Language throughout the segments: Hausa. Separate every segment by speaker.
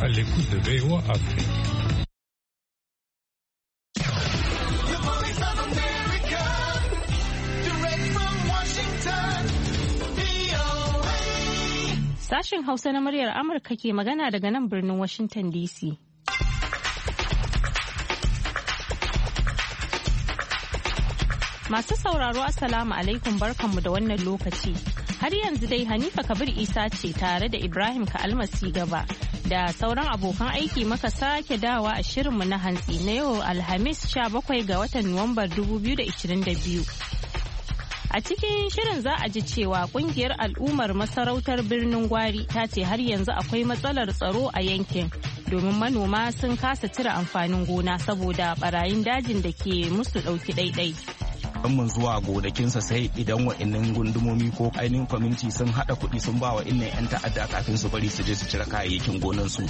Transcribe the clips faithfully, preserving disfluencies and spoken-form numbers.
Speaker 1: l'écoute de V O A Afrique.
Speaker 2: Sashen Hausa na muryar Amurka ke magana daga nan birnin Washington D C. Masu sauraro Assalamu alaikum barkanmu da wannan lokaci. Har yanzu dai Hanifa Kabir Isa ce tare da Ibrahim Ka'almasi Gaba da sauran abokan aiki maka sake dawa a shirinmu na hantsi na yau Alhamis sha bakwai ga watan Nuwambar dubu biyu da ashirin da biyu. A cikin shirin za a ji cewa kungiyar al'ummar masarautar birnin Gwari ta ce har yanzu akwai matsalar tsaro a yankin domin manoma sun kasa cire amfanin gona saboda barayin dajin da ke musu ɗauki ɗaiɗai.
Speaker 3: mun zuwa gonakinsa sai idan wa'annan gundumomi ko ainihin kwaminti sun haɗa kuɗi sun ba wa innan 'yan ta'adda kafin su bari su je su cire kayayyakin gonansu.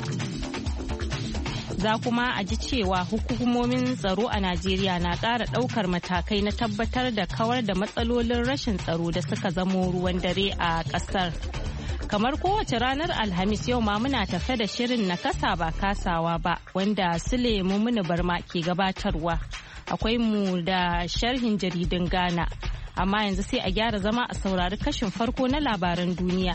Speaker 2: Za kuma a ji cewa hukumomin tsaro a Najeriya na ƙara ɗaukar matakai na tabbatar da kawar da matsalolin rashin tsaro da suka zamo ruwan dare a ƙasar. Kamar kowace ranar Alhamis yau ma muna tafe da shirin na kasa ba kasawa ba wanda Sule Mumuni Barma ke gabatarwa. Akwai mu da sharhin jaridun Ghana, amma yanzu sai a gyara zama a saurari kashin farko na labaran duniya.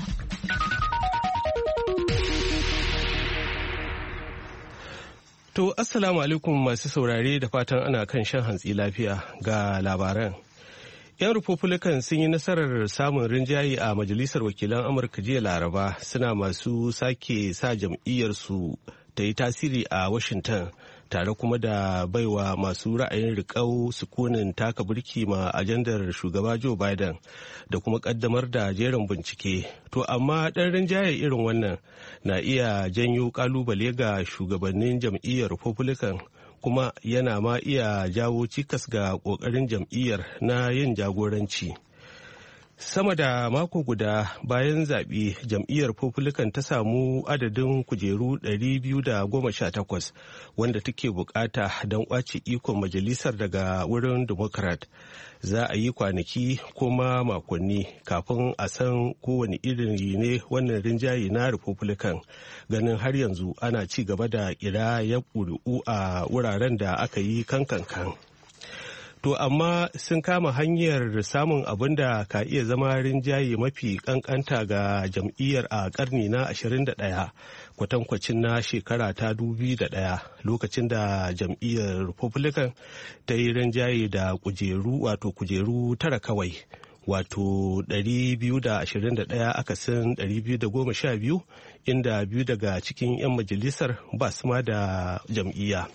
Speaker 4: To, Assalamu alaikum masu saurare da fatan ana kan shan hantsi lafiya ga labaran. 'Yan Republican sun yi nasarar samun rinjaye a Majalisar Wakilan Amurka jiya Laraba suna masu sake sa jam'iyyarsu ta yi tasiri a Washington tare kuma da baiwa masu ra'ayin riƙau sukunin taka birki ma ajandar shugaba Joe Biden da kuma ƙaddamar da jerin bincike. To amma ɗan rinjaye irin wannan na iya janyo ƙalubale ga shugabannin jam'iyyar Republican kuma yana ma iya jawo cikas ga ƙoƙarin jam'iyyar na yin jagoranci. Sama da mako guda bayan zaɓe jam'iyyar Republican ta samu adadin kujeru ɗari biyu da goma sha takwas wanda take bukata don ƙwace ikon majalisar daga wurin Democrat. Za a yi kwanaki kuma makonni kafin a san kowane irin ne wannan rinjaye na Republican, ganin har yanzu ana ci gaba da ƙidayar ƙuri'u a wuraren da aka yi kankankan. To amma sun kama hanyar samun abin da ka iya zama rinjaye mafi kankanta ga jam'iyyar a karni na ashirin da ɗaya kwatankwacin na shekara ta dubi da ɗaya lokacin da jam'iyyar Republican ta yi rinjaye da kujeru wato kujeru tara kawai wato ɗari biyu da ashirin da ɗaya akasin ɗari biyu da goma sha biyu inda biyu daga cikin 'yan majalisar ba su ma da jam'iyya.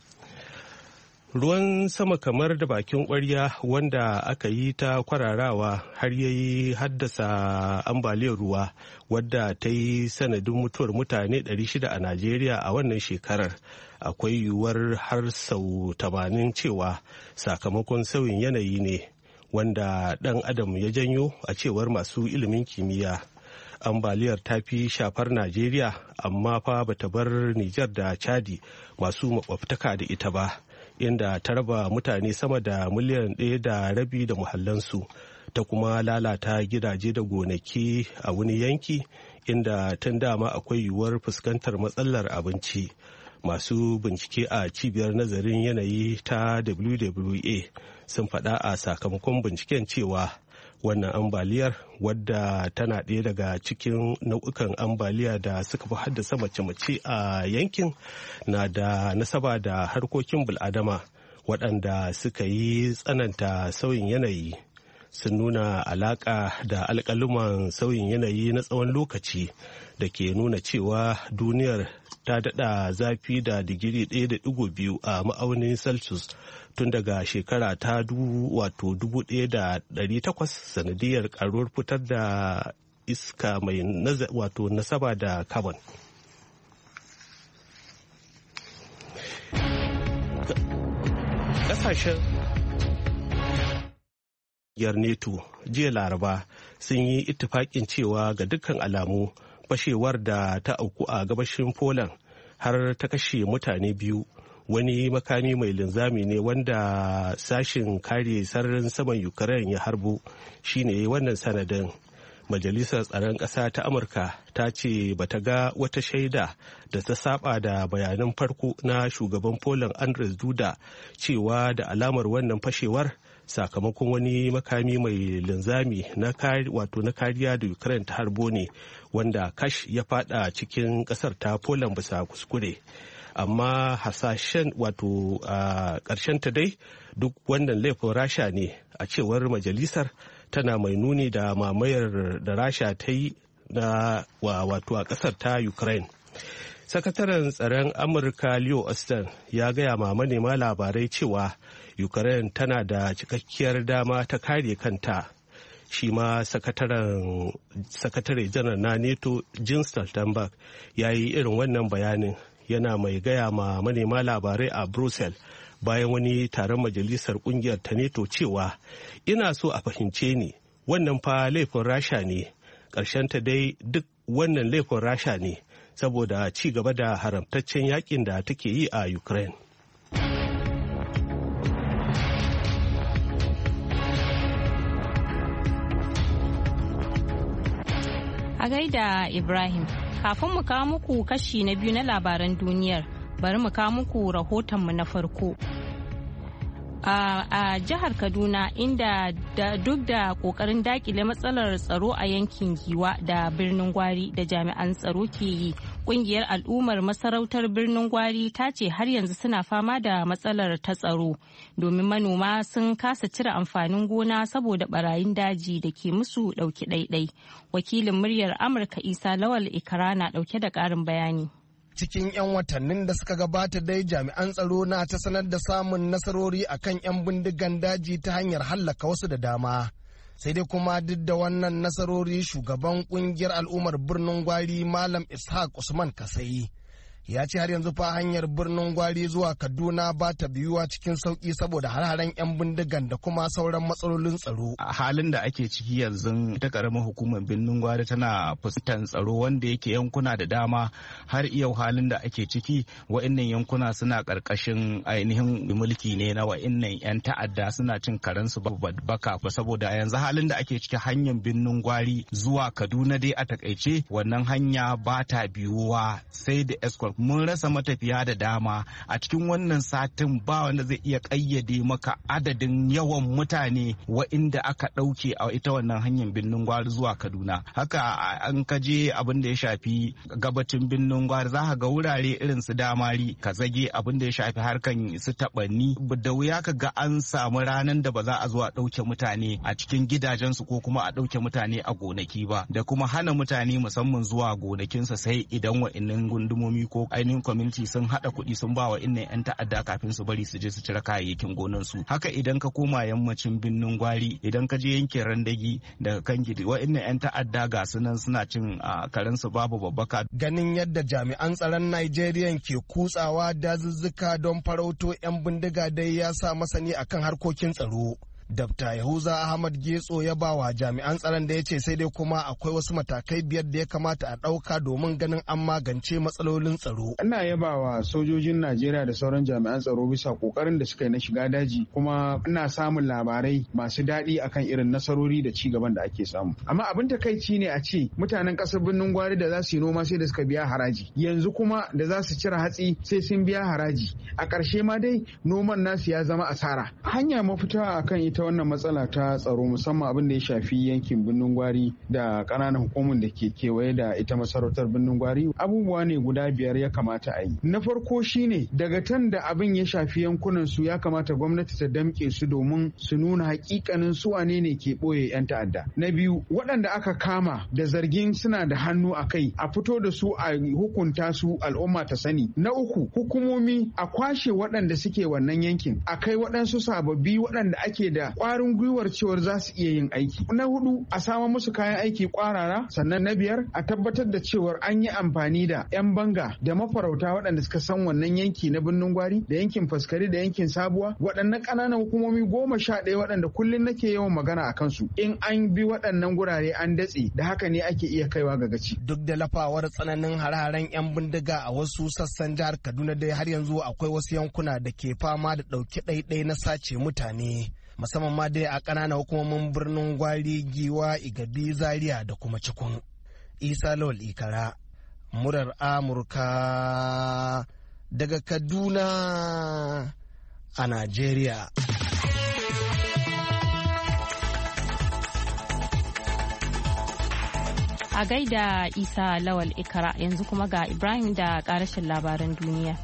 Speaker 4: Ruwan sama kamar da bakin ƙwarya wanda aka yi ta kwararawa har ya yi haddasa ambaliyar ruwa wadda ta yi sanadin mutuwar mutane ɗari shida a Najeriya a wannan shekarar. Akwai yiwuwar har sau tamanin cewa sakamakon sauyin yanayi ne wanda ɗan adam ya janyo a cewar masu ilimin kimiyya. Ambaliyar ta fi shafar Najeriya amma fa bata bar Nijar da Chadi masu makwabtaka da ita ba. Inda ta raba mutane sama da miliyan ɗaya da rabi da muhallansu ta kuma lalata gidaje da gonaki a wani yanki inda tun dama akwai yiwuwar fuskantar matsalar abinci. Masu bincike a cibiyar nazarin yanayi ta W W A sun faɗa a sakamakon binciken cewa wannan ambaliyar wadda tana ɗaya daga cikin nau'ukan ambaliya da suka fi haddasa mace-mace a yankin na da nasaba da harkokin bil'adama waɗanda suka yi tsananta sauyin yanayi sun nuna alaƙa da alƙaluman sauyin yanayi na tsawon lokaci da ke nuna cewa duniyar ta daɗa zafi da digiri ɗaya da ɗigo biyu a ma'aunin celsius tun daga shekara ta wato dubu ɗaya da ɗari takwas sanadiyar ƙaruwar fitar da iska mai wato nasaba da carbon. Ƙasashen yar neto jiya laraba sun yi ittifaƙin cewa ga dukkan alamu fashewar da ta auku a gabashin Poland har ta kashe mutane biyu wani makami mai linzami ne wanda sashin kare sararin saman Ukraine ya harbo shine wannan sanadin. Majalisar Tsaron Ƙasa ta Amurka ta ce bata ga wata shaida da ta saba da bayanan farko na shugaban Poland Andrzej Duda cewa da alamar wannan fashewar sakamakon wani makami mai linzami na wato na kariya da Ukraine ta harbo ne wanda kash ya fada cikin kasar ta Poland bisa kuskure. Amma hasashen wato a ƙarshen ta dai duk wannan laifin Rasha ne a cewar majalisar, tana mai nuni da mamayar da Rasha ta yi na wato a ƙasar ta Ukraine. Sakataren tsaron Amurka Leo Austin ya gaya ma manema labarai cewa Ukraine tana da cikakkiyar dama ta kare kanta. Shi ma sakatare janar na NATO Jens Stoltenberg ya yi irin wannan bayanin, yana mai gaya ma manema labarai a Brussels bayan wani taron majalisar kungiyar ta NATO cewa ina so a fahimce ni, wannan fa laifin Rasha ne, ta dai duk wannan laifin Rasha ne saboda ci gaba da haramtaccen yakin da take yi a Ukraine.
Speaker 2: A gaida Ibrahim, kafin mu kawo muku kashi na biyu na labaran duniyar, bari mu kawo muku rahotonmu na farko. A, a jihar Kaduna, inda da, duk da kokarin dakile matsalar tsaro a yankin Giwa da birnin Gwari da jami'an tsaro ke yi, kungiyar al'ummar masarautar birnin Gwari ta ce har yanzu suna fama da matsalar ta tsaro domin manoma sun kasa cire amfanin gona saboda barayin daji da ke musu dauki ɗaiɗai. Wakilin muryar Amurka Isa Lawal Ikara na dauke da ƙarin bayani.
Speaker 5: Cikin 'yan watannin da suka gabata dai jami'an tsaro na ta sanar da samun nasarori akan 'yan bindigan daji ta hanyar hallaka wasu da dama. Sai dai kuma duk da wannan nasarori, shugaban kungiyar al'ummar birnin Gwari Malam Ishaq Usman Kasai ya ce har yanzu fa hanyar birnin Gwari zuwa Kaduna ba ta biyuwa cikin sauki saboda har-haren 'yan bindigan da kuma sauran matsalolin tsaro.
Speaker 3: A halin da ake ciki yanzu ta karamar hukumar birnin Gwari tana fuskantar tsaro wanda yake yankuna da dama har yau halin da ake ciki wa'annan yankuna suna karkashin ainihin mulki ne na wa'annan 'yan ta'adda, suna cin karensu baka saboda yanzu halin da ake ciki hanyar birnin Gwari zuwa Kaduna dai a takaice wannan hanya ba ta biyuwa sai da escort. Mun rasa matafiya da dama a cikin wannan satin, ba wanda zai iya kayyade maka adadin yawan mutane wa'inda aka ɗauke a ita wannan hanyar birnin Gwari zuwa Kaduna. Haka an kaje abin da ya shafi gabacin birnin Gwari za ka ga wurare irin su Damari, Kazage, abin da ya shafi harkan su Taɓanni, da wuya ka ga an samu ranar da ba za a zo a ɗauke mutane a cikin gidajensu ko kuma a ɗauke mutane a gonaki ba, da kuma hana mutane musamman zuwa gonakinsa sai idan wa'innan gundumomi ko ainihin community sun hada kuɗi sun ba wa innan 'yan ta'adda kafin su bari su je su cire kayayyakin gonansu. Haka idan ka koma yammacin birnin Gwari, idan ka je yankin Randagi daga kan gidi wa'innan 'yan ta'adda ga su nan suna cin karensu babu babbaka.
Speaker 5: Ganin yadda jami'an tsaron Najeriya ke kutsawa dazuzzuka don farauto 'yan bindiga dai ya sa masani akan harkokin tsaro Dabta Yahuza Ahmad Getso ya ba wa jami'an tsaron da ya ce sai dai kuma akwai wasu matakai biyar da ya kamata a ɗauka domin ganin an magance matsalolin tsaro.
Speaker 6: Ina yaba wa sojojin Najeriya da sauran jami'an tsaro bisa kokarin da suka yi na shiga daji, kuma ina samun labarai masu daɗi akan irin nasarori da ci gaban da ake samu. Amma abin takaici ne a ce mutanen ƙasar Birnin Gwari da za su yi noma sai da suka biya haraji, yanzu kuma da za su cire hatsi sai sun biya haraji. A ƙarshe ma dai noman nasu ya zama asara. Hanya mafita akan ita wannan matsala ta tsaro, musamman abin da ya shafi yankin Birnin Gwari da ƙananan hukumomin da ke kewaye da ita masarautar Birnin Gwari, abubuwa ne guda biyar ya kamata a yi. Na farko shine daga tan da abin ya shafi yankunan su ya kamata gwamnati ta damƙe su domin su nuna hakikanin su wane ne ke ɓoye 'yan ta'adda. Na biyu, waɗanda aka kama da zargin suna da hannu a kai a fito da su a hukunta su, al'umma ta sani. Na uku, hukumomi a kwashe waɗanda suke wannan yankin, a kai waɗansu sababbi waɗanda ake da ƙwarin gwiwar cewar za su iya yin aiki. Na hudu, a samar musu kayan aiki ƙwarara. Sannan na biyar, a tabbatar da cewar an yi amfani da 'yan banga da mafarauta waɗanda suka san wannan yanki na Birnin Gwari da yankin Faskari da yankin Sabuwa, waɗannan ƙananan hukumomi goma sha ɗaya waɗanda kullum nake yawan magana a kansu. In an bi waɗannan gurare an datse, da haka ne ake iya kaiwa ga gaci.
Speaker 5: Duk da lafawar tsananin har-haren 'yan bindiga a wasu sassan jihar Kaduna dai har yanzu akwai wasu yankuna da ke fama da ɗauke ɗaiɗai na sace mutane. musamman ma dai a ƙananan hukumomin birnin Gwari, Giwa, Igabi, Zaria da kuma Cikun. Isa Lawal Ikara, murar Amurka daga Kaduna a Najeriya.
Speaker 2: A gaida Isa Lawal Ikara, yanzu kuma ga Ibrahim da ƙarashin labaran duniya.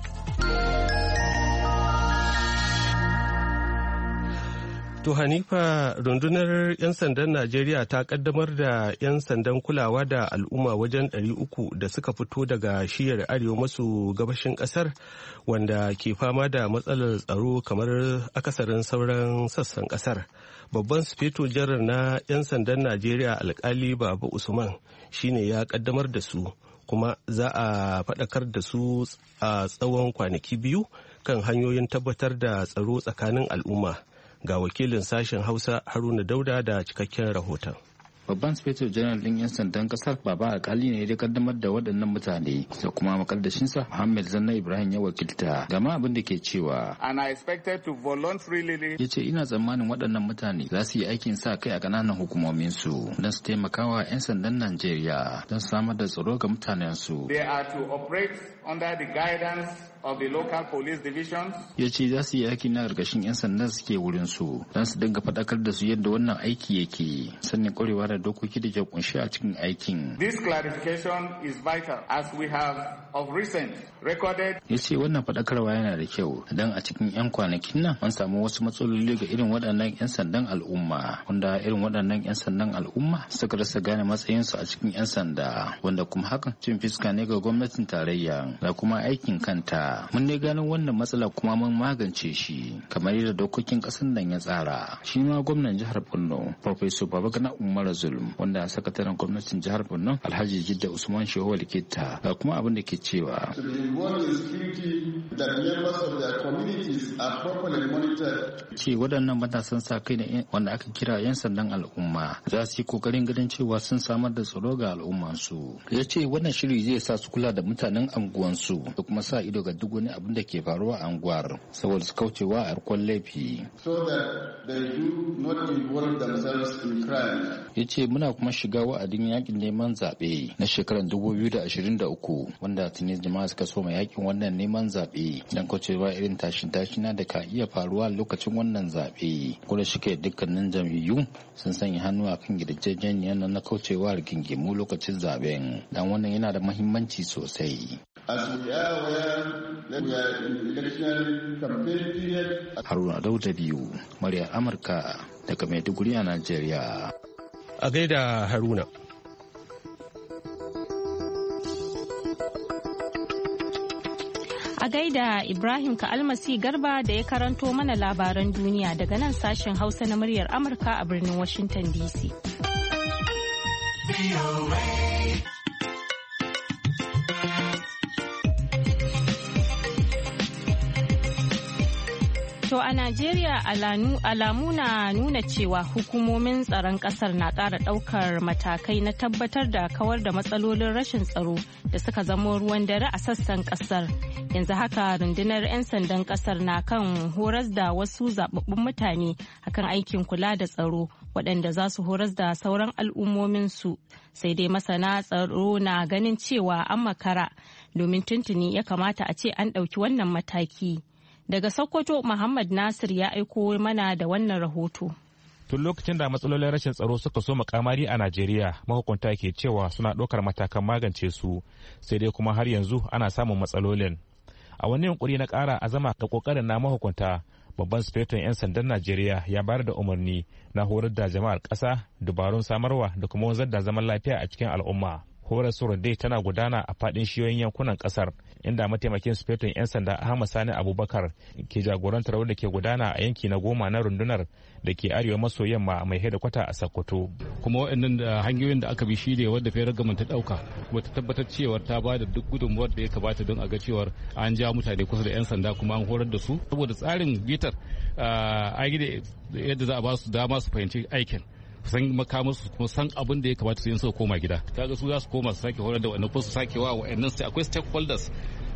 Speaker 4: To Hanifa, rundunar 'yan sandan Najeriya ta kaddamar da 'yan sandan kulawa da al'umma wajen ɗari uku da suka fito daga shiyar arewa maso gabashin ƙasar wanda ke fama da matsalar tsaro kamar akasarin sauran sassan ƙasar. Babban sufeto janar na 'yan sandan Najeriya alkali Baba Usman shine ya kaddamar da su, kuma za a faɗakar da su a tsawon kwanaki biyu kan hanyoyin tabbatar da tsaro tsakanin al'umma. Ga wakilin sashen Hausa Haruna Dauda da cikakken rahoton.
Speaker 7: Babban Sufeto Janar ɗin 'yan sandan ƙasar Baba Alkali ne ya kaddamar da waɗannan mutane da kuma makaddashinsa Muhammad Zanna Ibrahim ya wakilta. Gama abin da ke cewa.
Speaker 8: And I expected to voluntarily.
Speaker 7: Ya ce ina tsammanin waɗannan mutane za su yi aikin sa kai a ƙananan hukumomin su don su taimakawa 'yan sandan Najeriya don samar da tsaro ga mutanen su.
Speaker 8: They are to operate under the guidance of the local police divisions.
Speaker 7: Ya ce za su yi aiki na gargashin 'yan sandan suke wurin su don su dinga faɗakar da su yadda wannan aiki yake sannan ƙwarewa da dokoki da ke kunshi a cikin aikin.
Speaker 8: This clarification is vital as we have of recent recorded.
Speaker 7: Ya ce wannan faɗakarwa yana da kyau don a cikin 'yan kwanakin nan an samu wasu matsaloli ga irin waɗannan 'yan sandan al'umma wanda irin waɗannan 'yan sandan al'umma suka rasa gane matsayinsu a cikin 'yan sanda wanda kuma hakan cin fiska ne ga gwamnatin tarayya da kuma aikin kanta. Mun ne ganin wannan matsala kuma mun magance shi kamar yadda dokokin ƙasar nan ya tsara. Shi ma gwamnan jihar Borno Professor Babagana Umar Zulum wanda sakataren gwamnatin jihar Borno Alhaji Jidda Usman Shehu Likita ga kuma abin da ke cewa. Ce waɗannan matasan sa kai ne wanda aka kira 'yan sandan al'umma za su yi kokarin ganin cewa sun samar da tsaro ga al'ummansu. Ya ce wannan shiri zai sa su kula da mutanen anguwansu da kuma sa ido ga duk wani abin da ke faruwa a anguwar saboda su kaucewa a harkon laifi.
Speaker 9: So that they do not involve themselves in crime.
Speaker 7: Ya ce muna kuma shiga wa'adin yakin neman zaɓe na shekarar dubu biyu da ashirin da uku wanda tuni jama'a suka soma yakin wannan neman zaɓe don kaucewa irin tashin tashina da ka iya faruwa lokacin wannan zaɓe. Kuma shike dukkanin jam'iyyu sun sanya hannu a kan yarjejeniyar na kaucewa rigingimu lokacin zaɓen dan wannan yana da muhimmanci sosai.
Speaker 9: As we are aware that we are in election campaign period.
Speaker 7: Haruna Dauda biyu, muryar Amurka daga Maiduguri a Najeriya.
Speaker 4: A gaida Haruna.
Speaker 2: A gaida Ibrahim Ka'almasi Garba da ya karanto mana labaran duniya daga nan sashen Hausa na muryar Amurka a birnin Washington D C. To a Najeriya alamu na nuna cewa hukumomin tsaron kasar na ƙara ɗaukar matakai na tabbatar da kawar da matsalolin rashin tsaro da suka zamo ruwan dare a sassan kasar. Yanzu haka rundunar 'yan sandan kasar na kan horas da wasu zababbun mutane akan aikin kula da tsaro waɗanda za su horas da sauran al'ummominsu. Sai dai masana tsaro na ganin cewa an makara domin tuntuni ya kamata a ce an ɗauki wannan mataki. Daga Sokoto, Muhammad Nasir ya aiko mana da wannan rahoto.
Speaker 10: Tun lokacin da matsalolin rashin tsaro suka so makamari a Najeriya, mahukunta ke cewa suna ɗaukar matakan magance su, sai dai kuma har yanzu ana samun matsalolin. A wani yunkuri na ƙara azama ga ƙoƙarin na mahukunta, babban sufeton 'yan sandan Najeriya ya bayar da umarni na horar da jama'ar ƙasa dabarun samarwa da kuma wanzar da zaman lafiya a cikin al'umma. Horar surar dai tana gudana a faɗin shiyoyin yankunan ƙasar, inda mataimakin sufeton 'yan sanda Ahmad Sani Abubakar ke jagorantar wadda ke gudana a yanki na goma na rundunar da ke arewa maso yamma mai hedikwata a Sokoto.
Speaker 11: Kuma waɗannan da hanyoyin da aka bi shi ne wadda fayar gaman ta ɗauka, kuma ta tabbatar cewar ta ba da duk gudunmuwar da ya kamata don a ga cewar an ja mutane kusa da 'yan sanda kuma an horar da su. Saboda tsarin bitar a gida yadda za a ba su dama su fahimci aikin. san makamansu kuma san abin da ya kamata su yi suka koma gida kaga su za su koma su sake horar da wannan ko su sake wa wa'annan sai akwai stakeholders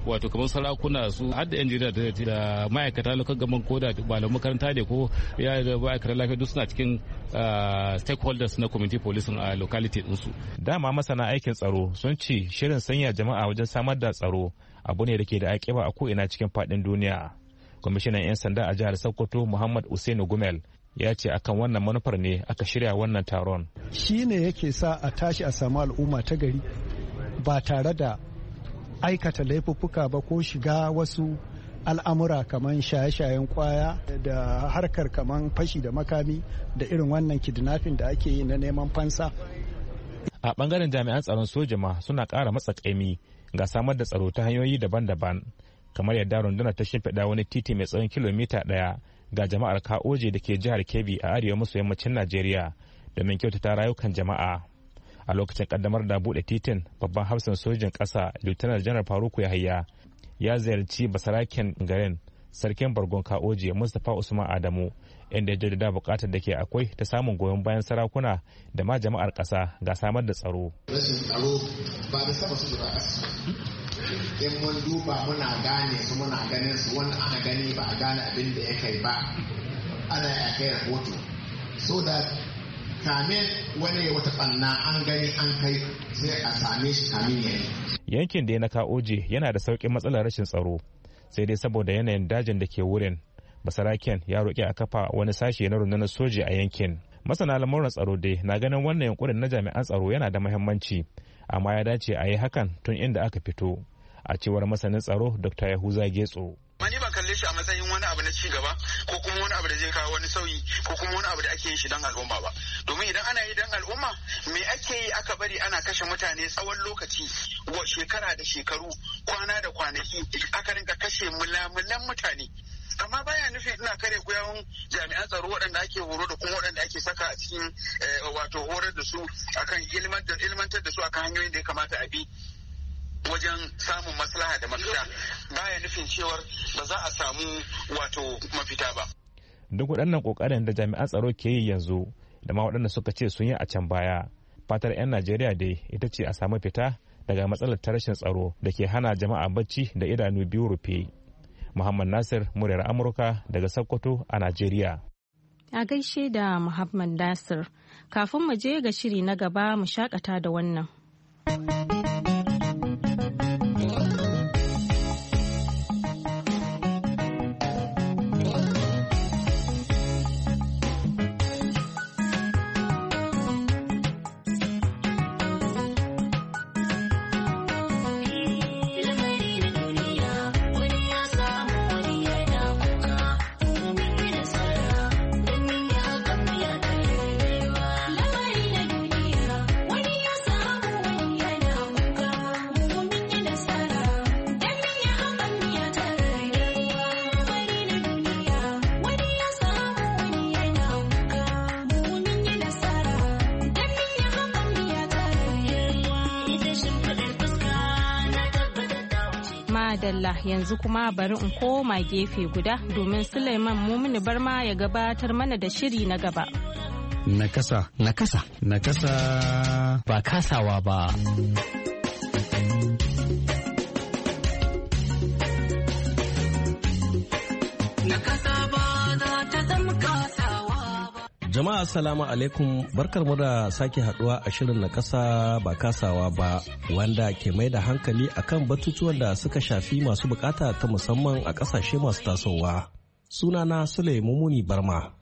Speaker 11: wato kamar sarakuna su har da yan jarida da ma'aikata lokacin gaban ko da malaman makaranta ne ko ya da ma'aikatan lafiya duk suna cikin stakeholders na community policing a locality ɗinsu.
Speaker 10: Dama masana aikin tsaro sun ce shirin sanya jama'a wajen samar da tsaro abu ne da ke da aƙiba a ko'ina cikin faɗin duniya. Kwamishinan 'yan sanda a jihar Sokoto Muhammad Usainu Gumel ya ce akan wannan manufar ne aka shirya wannan taron.
Speaker 12: Shi ne yake sa a tashi a samu al'umma ta gari ba tare da aikata laifuffuka ba ko shiga wasu al'amura kamar shaye-shayen kwaya da harkar kamar fashi da makami da irin wannan kidnapping da ake yi na neman fansa.
Speaker 10: A bangaren jami'an tsaron soja ma suna ƙara matsa ƙaimi ga samar da tsaro ta hanyoyi daban-daban, kamar yadda rundunar ta shimfiɗa wani titi mai tsawon kilomita ɗaya ga jama'ar Kaoje da ke jihar Kebbi a arewa maso yammacin Najeriya domin kyautata rayukan jama'a. A lokacin kaddamar da buɗe titin, babban hafsan sojin ƙasa Lieutenant Janar Faruku Yahaya ya ziyarci basaraken garin sarkin bargon Kaoje Mustapha Usman Adamu, inda ya jaddada buƙatar da ke akwai ta samun goyon bayan sarakuna da ma jama'ar ƙasa ga samar da tsaro.
Speaker 13: Rashin tsaro ba da saba su da in mun duba muna gane su muna ganin su wanda ana gani ba a gane abin da ya kai ba ana ya kai rahoto so da kamin wani wata ɓanna an gani an kai sai a same shi kamin yayi.
Speaker 10: Yankin da na Kaoje yana da sauƙin matsalar rashin tsaro, sai dai saboda yanayin dajin da ke wurin basaraken ya roƙi a kafa wani sashe na rundunar soji a yankin. Masana lamuran tsaro dai na ganin wannan yankurin na jami'an tsaro yana da muhimmanci, amma ya dace a yi hakan tun inda aka fito, a cewar masanin tsaro Dr. Yahuza Getso.
Speaker 14: Mani ban kalle shi a matsayin wani abu na ci gaba ko kuma wani abu da zai kawo wani sauyi ko kuma wani abu da ake yin shi don al'umma ba. Domin idan ana yi don al'umma me ake yi aka bari ana kashe mutane tsawon lokaci wa shekara da shekaru kwana da kwanaki aka rinka kashe mulamulan mutane. Amma baya nufi ina kare gwiwawun jami'an tsaro waɗanda ake horo da kuma waɗanda ake saka a cikin wato horar da su akan ilmantar da su akan hanyoyin da ya kamata a bi wajen samun maslaha da mafita, baya nufin cewar ba za a samu wato mafita ba.
Speaker 10: Duk waɗannan ƙoƙarin da jami'an tsaro ke yi yanzu da ma waɗanda suka ce sun yi a can baya, fatar 'yan Najeriya dai ita ce a samu fita daga matsalar ta rashin tsaro da ke hana jama'a bacci da idanu biyu rufe. Muhammad Nasir, muryar Amurka daga Sokoto a Najeriya.
Speaker 2: A gaishe da Muhammad Nasir, kafin mu je ga shiri na gaba mu shakata da wannan. Dalla yanzu kuma bari in koma gefe guda domin Suleiman Mumuni Barma ya gabatar mana da shiri na gaba.
Speaker 15: Nakasa. Nakasa. Nakasa. Ba kasawa ba. Jama'a assalamu alaikum, barkar mu da sake haduwa a shirin na kasa ba kasawa ba, wanda ke mai da hankali akan batutuwan da suka shafi masu bukata ta musamman a kasashe masu tasowa. Sunana Sule Mumuni Barma.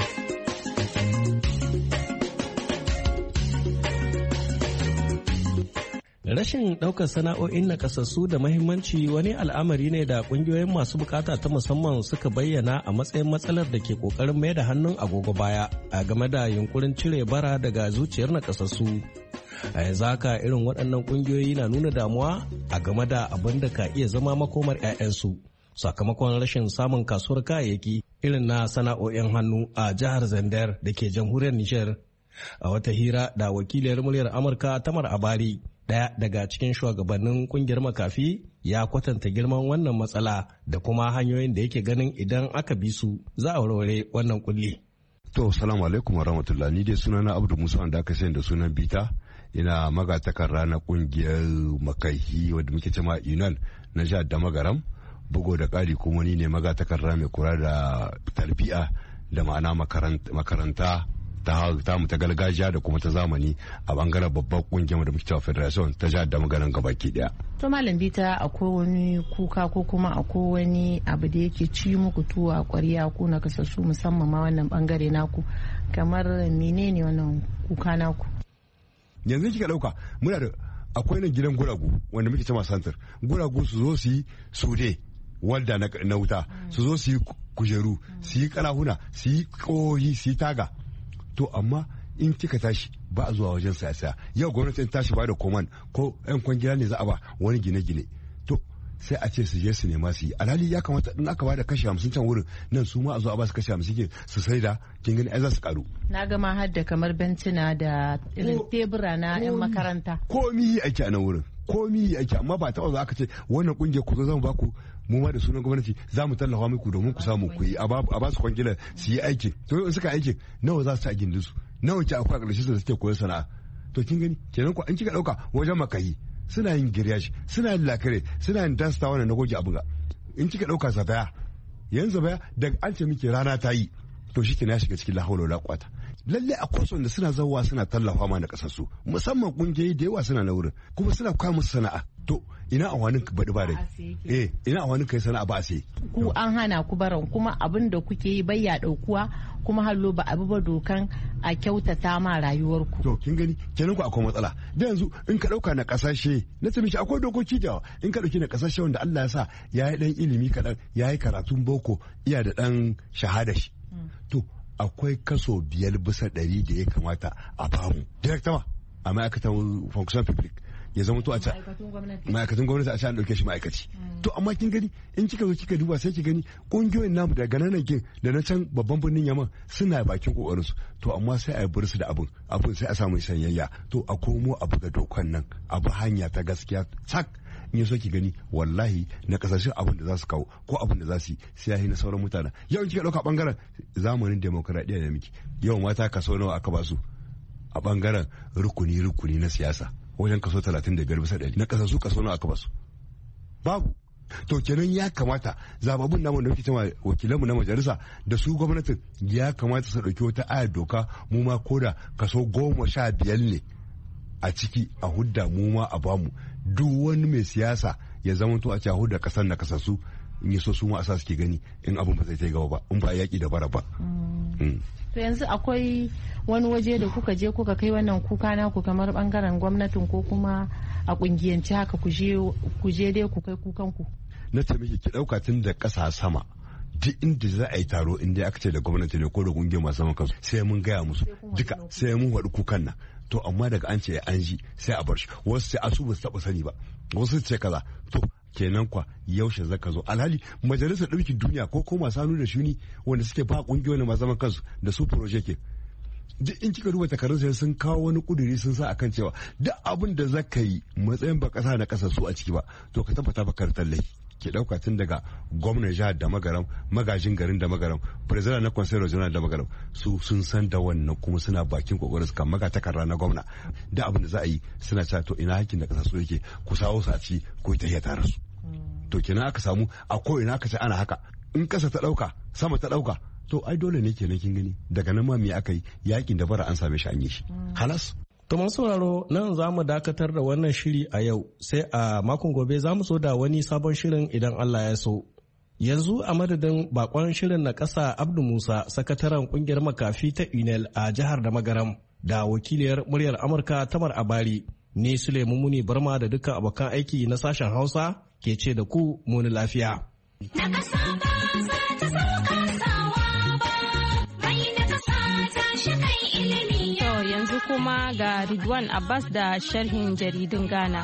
Speaker 15: Rashin ɗaukar sana'o'in nakasassu da mahimmanci wani al'amari ne da ƙungiyoyin masu bukata ta musamman suka bayyana a matsayin matsalar da ke ƙoƙarin mai da hannun agogo baya a game da yunkurin cire bara daga zuciyar nakasassu. A yanzu haka irin waɗannan ƙungiyoyi na nuna damuwa a game da abin da ka iya zama makomar 'ya'yansu sakamakon rashin samun kasuwar kayayyaki irin na sana'o'in hannu a jihar Zandar da ke jamhuriyar Nijar. A wata hira da wakiliyar muryar Amurka Tamar Abari, daya daga cikin shugabannin kungiyar makafi, ya kwatanta girman wannan matsala da kuma hanyoyin da yake ganin idan aka bi su za a warware wannan kulli.
Speaker 16: To, salamu alaikum wa rahmatullah. Ni dai sunana Abdu Musa wanda aka sayar da sunan Bita. Ina magatakar ranar kungiyar makahi wadda muke cema Yunan na jihar da magaram, bugo da ƙari kuma ni ne magatakarda mai kula da tarbiya da ma'ana makaranta ta mu ta gargajiya da kuma ta zamani a bangaren babban kungiyar da muke cewa federation ta jihar da magaran gabaki daya.
Speaker 17: To Malam Bita, akwai wani kuka ko kuma akwai wani abu da yake ci muku tuwa ƙwarya ku na kasassu musamman ma wannan bangare naku, kamar menene wannan kuka naku?
Speaker 16: Yanzu kika dauka muna da akwai nan gidan guragu wanda muke cewa santar guragu su zo su yi sude walda na wuta, su zo su yi kujeru, su yi karahuna, su yi koyi, su yi taga. To amma in kika tashi ba a zuwa wajen saya yau gwamnati in tashi ba da koman ko yan kwangila ne za a ba wani gine-gine, to sai a ce su je su nema su yi. Alhali ya kamata in aka ba da kashi hamsin can wurin nan su ma a zo a ba su kashi hamsin ke su sai da kin gani ai za su karu.
Speaker 17: Na gama har da kamar bencina da irin tebura na yan makaranta.
Speaker 16: Komi ake a nan wurin, komi ake, amma ba taɓa za aka ce wannan kungiyar ku zo zan ba ku mu ma da sunan gwamnati za mu tallafa muku domin ku samu ku yi a ba su kwangila su yi aikin. To in suka aikin nawa za su ta gindin su, nawa ke akwai a ƙarshe su da suke koyon sana'a. To kin gani kenan ko an kika ɗauka wajen makayi suna yin giryashi, suna yin lakare, suna yin dasta wannan na goge abin ga. In kika ɗauka zabaya yanzu zabaya daga an ce muke rana ta yi to shi kenan ya shiga cikin lahaula wala kwata. Lalle a kwason da suna zawa suna tallafa ma na kasarsu musamman kungiyoyi da yawa suna na wurin kuma suna kawo musu sana'a. To ina a wani baɗi ba dai eh ina a wani kai sana'a ba sai
Speaker 17: ku an hana ku baran kuma abin da kuke yi bai ya daukuwa kuma hallo ba abu ba dokan a kyautata ma rayuwar ku.
Speaker 16: To kin gani kenan ku akwai matsala da yanzu in ka dauka na kasashe na ce miki akwai dokoki da in ka dauki na kasashe wanda Allah ya sa ya yi dan ilimi kadan ya yi karatun boko iya da dan shahada shi to akwai kaso biyar bisa ɗari da ya kamata a bamu director a ma'aikatan function public ya zama to a ce ma'aikatan gwamnati a ce an dauke shi ma'aikaci. To amma kin gani in kika zo kika duba sai ki gani kungiyoyin namu da gananan kin da na can babban birnin Yaman suna bakin kokarin su, to amma sai a bar su da abin abin sai a samu sanyayya. To a komo a buga dokan nan abu hanya ta gaskiya sak in so ki gani wallahi na kasashen abin da za su kawo ko abin da za su yi sai ya yi na sauran mutanen. Yau in kika dauka bangaren zamanin demokradiyya da miki yau mata kaso nawa aka ba su a bangaren rukuni rukuni na siyasa wajen kaso talatin da biyar bisa ɗari na ƙasa su kaso nawa aka basu babu. To kenan ya kamata zababun namu da muke cewa wakilanmu na majalisa da su gwamnatin ya kamata su ɗauki wata ayar doka mu ma koda kaso goma sha biyar ne a ciki a hudda mu ma a bamu duk wani mai siyasa ya zama to a ce a hudda kasar na kasassu in yi so su ma a sa suke gani in abin ba zai kai gaba ba in ba yaƙi da bara ba.
Speaker 17: To yanzu akwai wani waje da kuka je kuka kai wannan kuka naku kamar bangaren gwamnatin ko kuma a kungiyance haka ku je dai ku kai kukan ku?
Speaker 16: Na ce miki ki dauka tun da ƙasa sama duk inda za a yi taro inda aka ce da gwamnati ne ko da kungiyar masu zaman kansu sai mun gaya musu duka sai mun faɗi kukan nan. To amma daga an ce an ji sai a bar shi wasu sai asu ba su taɓa sani ba wasu ce kaza to kenan kwa yaushe zaka zo alhali majalisar ɗaukin duniya ko ko masu hannu da shuni wanda suke ba kungiyoyi masu zaman kansu da su proje ke duk in kika duba takarun sai sun kawo wani kuduri sun sa akan cewa duk abin da zaka yi matsayin ba kasa na kasa su a ciki ba to ka tabbata ba kar tallafi ke dauka tun daga gwamnan jihar da magaram magajin garin da magaram president na conseil regional da magaram su sun san da wannan kuma suna bakin kokarin su kan maga takarda na gwamna da abin da za a yi suna cewa to ina hakkin da kasa su yake ku sawo su a ci ko ta iya tare su. To kenan aka samu a ko ina aka ce ana haka in kasa ta dauka sama ta dauka to ai dole ne kenan kin gani daga nan ma me aka yi yakin da bara an same shi an yi shi halas.
Speaker 15: To masu sauraro nan za mu dakatar da wannan shiri a yau sai a makon gobe za mu so da wani sabon shirin idan Allah ya so. Yanzu a madadin bakon shirin na ƙasa Abdu Musa sakataren kungiyar makafi ta U N E L a jihar da Magaram da wakiliyar muryar Amurka Tamar Abari ni Suleiman Muni Barma da dukkan abokan aiki na sashen Hausa ke ce da ku muni lafiya.
Speaker 2: Kuma ga Ridwan Abbas da sharhin jaridun Ghana.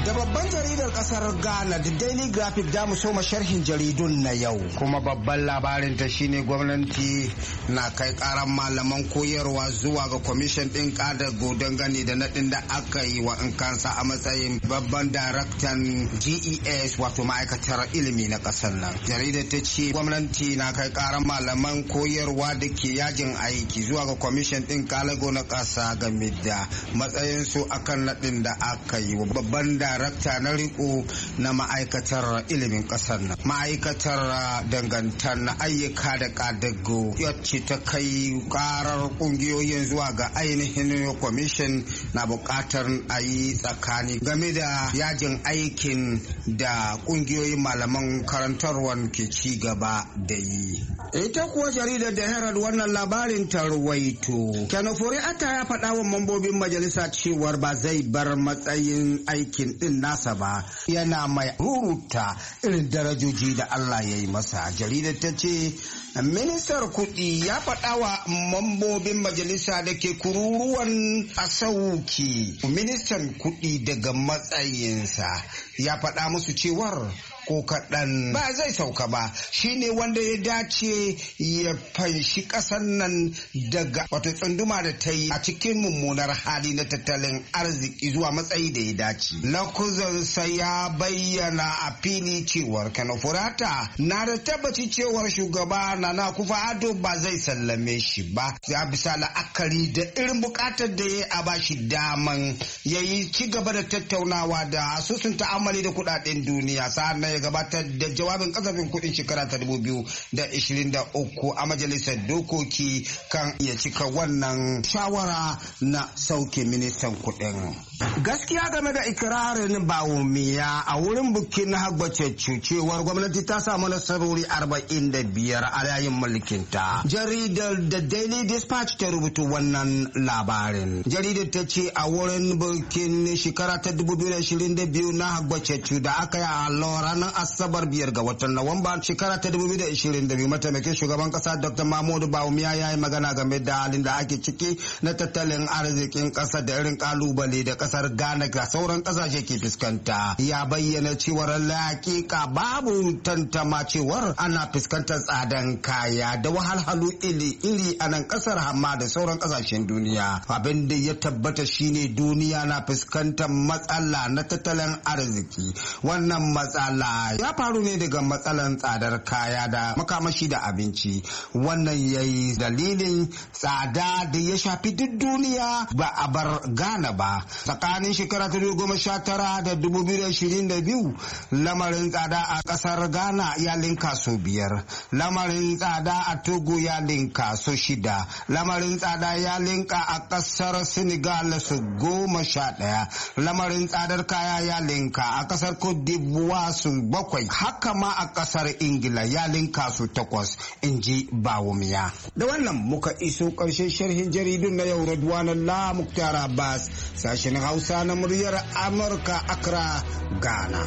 Speaker 18: Da babban jaridar kasar Ghana da Daily Graphic da mu soma sharhin jaridun na yau. Kuma babban labarin ta shine gwamnati na kai karan malaman koyarwa zuwa ga kwamishin din kadago dangane da nadin da aka yi wa in kansa a matsayin babban daraktan G E S wato ma'aikatar ilimi na kasar nan. Jaridar ta ce gwamnati na kai karan malaman koyarwa da ke yajin aiki zuwa ga kwamishin din kadago na kasa game da matsayin su akan nadin da aka yi wa babban darakta na riko na ma'aikatar ilimin kasar nan. Ma'aikatar dangantar na ayyuka da kadago yace ta kai karar kungiyoyin zuwa ga ainihin kwamishin na bukatar a yi tsakani game da yajin aikin da kungiyoyin malaman karantarwar ke ci gaba da yi. Ita kuwa jaridar da Herald wannan labarin ta ruwaito. Kenofori Atta ya faɗa wa mambobin majalisa cewar ba zai bar matsayin aikin din nasa ba, yana mai ruruta irin darajoji da Allah ya yi masa. Jaridar ta ce ministar kuɗi ya faɗa wa mambobin majalisa da ke kururuwan a sauki ministan kuɗi daga matsayinsa, ya faɗa musu cewar ko kaɗan ba zai sauka ba, shine wanda ya dace ya fanshi ƙasar nan daga wato tsunduma da ta yi a cikin mummunar hali na tattalin arziki zuwa matsayi da ya dace. Lakuzansa ya bayyana a fili cewar Kanofurata na da tabbaci cewar shugaba Nana Akufo-Addo ba zai sallame shi ba, ya bisa la'akari da irin bukatar da ya a bashi daman ya yi ci gaba da tattaunawa da asusun ta'amali da kudaden duniya, sa'an ya gabatar da jawabin kasafin kudin shekara ta dubu biyu da ishirin da uku a majalisar dokoki kan iya cika wannan shawara na sauke ministan kudin. Gaskiya game da ikirarin Bawumia a wurin bukin hagbace cewar gwamnati ta samu nasarori arba'in da biyar a yayin mulkinta. Jaridar da Daily Dispatch ta rubuta wannan labarin. Jaridar ta ce a wurin bukin shekara ta dubu biyu da ishirin da biyu na hagbace da aka yi a ranar Asabar biyar ga watan Nuwamba shekara ta dubu biyu da ishirin da biyu, mataimakin shugaban kasa Doctor Mahmudu Bawumia ya yi magana game da halin da ake ciki na tattalin arzikin kasa da irin kalubale da kasar Ghana ga sauran kasashe ke fuskanta. Ya bayyana cewar hakika babu tantama cewar ana fuskantar tsadan kaya da wahalhalu iri-iri a nan kasar hamma da sauran kasashen duniya. Abin da ya tabbata shine duniya na fuskantar matsala na tattalin arziki. Wannan matsala ya faru ne daga matsalan tsadar kaya da makamashi da abinci. Wannan yayi dalilin tsada da ya shafi duk duniya ba a bar Ghana ba. Tsakanin shekara ta goma sha tara da dubu biyu da ishirin da biyu lamarin tsada a kasar Ghana ya linka so biyar, lamarin tsada a Togo ya linka so shida, lamarin tsada ya linka a kasar Senegal so goma sha ɗaya, lamarin tsadar kaya ya linka a kasar Cote d'Ivoire su bakwai, haka ma a kasar Ingila ya linka su takwas, in ji Bawumia. Da wannan muka iso ƙarshen sharhin jaridun na yau. Radwanan La Muktar Abbas, sashen Hausa na muryar Amurka, Accra, Ghana.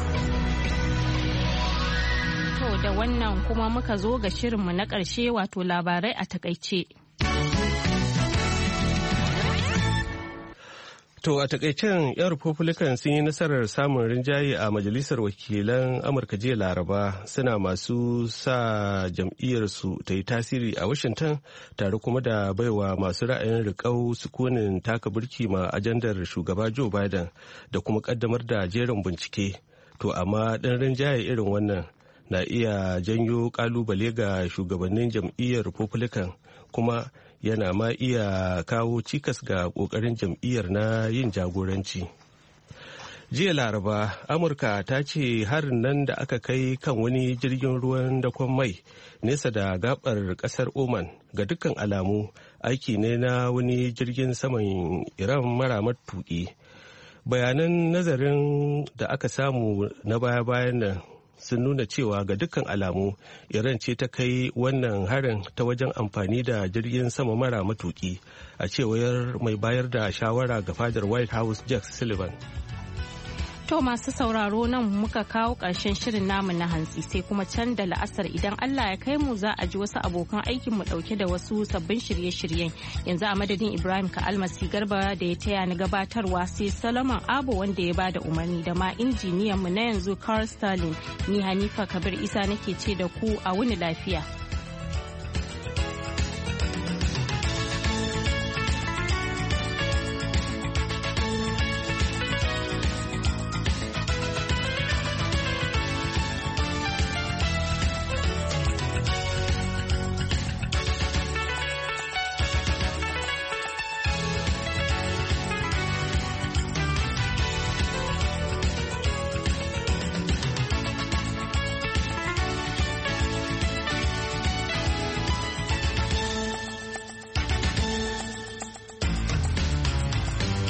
Speaker 2: To da wannan kuma muka zo ga shirinmu na ƙarshe, wato labarai a takaice.
Speaker 4: To a takaicen 'yan Republican sun yi nasarar samun rinjaye a Majalisar Wakilan Amurka jiya Laraba, suna masu sa jam'iyyarsu ta yi tasiri a Washington, tare kuma da baiwa masu ra'ayin riƙau sukunin taka birki ma ajandar shugaba Joe Biden da kuma ƙaddamar da jerin bincike. To amma ɗan rinjaye irin wannan na iya janyo ƙalubale ga shugabannin jam'iyyar Republican, kuma yana ma iya kawo cikas ga ƙoƙarin jam'iyyar na yin jagoranci. Jiya Laraba, Amurka ta ce harin nan da aka kai kan wani jirgin ruwan dakon mai nesa da gabar ƙasar Oman ga dukkan alamu aiki ne na wani jirgin saman Iran mara matuƙi. Bayanan nazarin da aka samu na baya-bayan nan sun nuna cewa ga dukkan alamu Iran ce ta kai wannan harin ta wajen amfani da jirgin sama mara matuki, a cewar mai bayar da shawara ga fadar White House Jack Sullivan.
Speaker 2: To masu sauraro nan muka kawo ƙarshen shirin namu na hantsi sai kuma can da la'asar idan Allah ya kai mu za a ji wasu abokan aikin mu ɗauke da wasu sabbin shirye-shiryen. Yanzu a madadin Ibrahim Ka'almasi Garba da ya taya ni gabatarwa sai Solomon Abo wanda ya bada umarni da ma injiniyan mu na yanzu Carl Sterling. Ni Hanifa Kabir Isa nake ce da ku a wuni lafiya.